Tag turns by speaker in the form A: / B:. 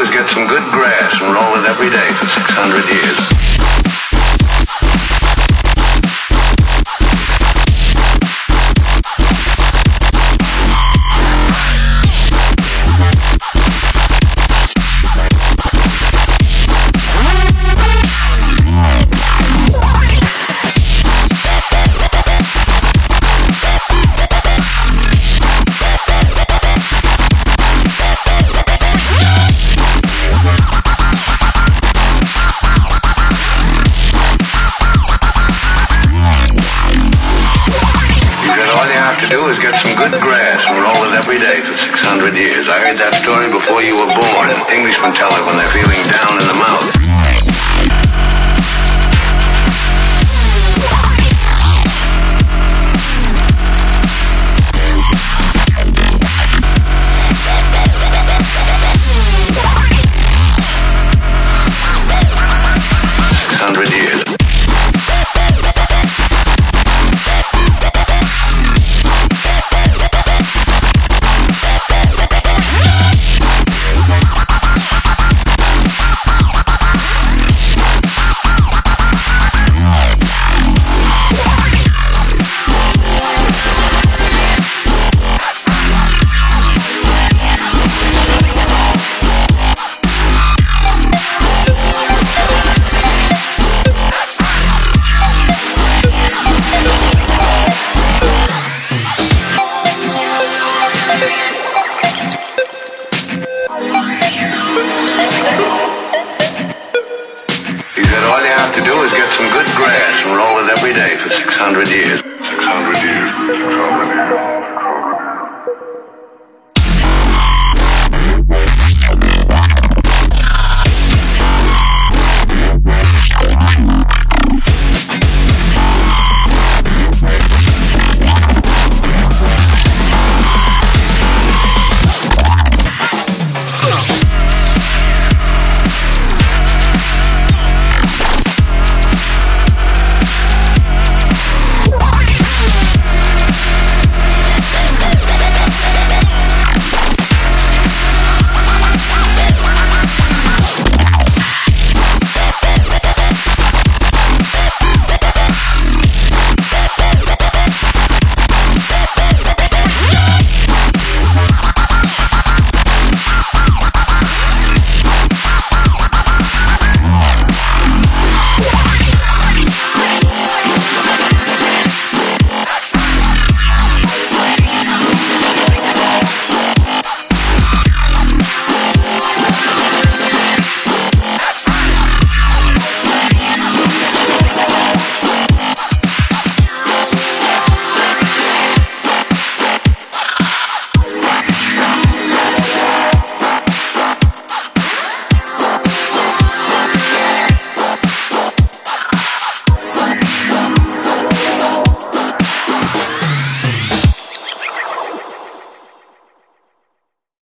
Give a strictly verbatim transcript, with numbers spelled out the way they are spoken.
A: is get some good grass and roll it every day for six hundred years. Do is get some good grass and roll it every day for six hundred years. I heard that story before you were born. Englishmen tell it when they're feeling down in the mouth.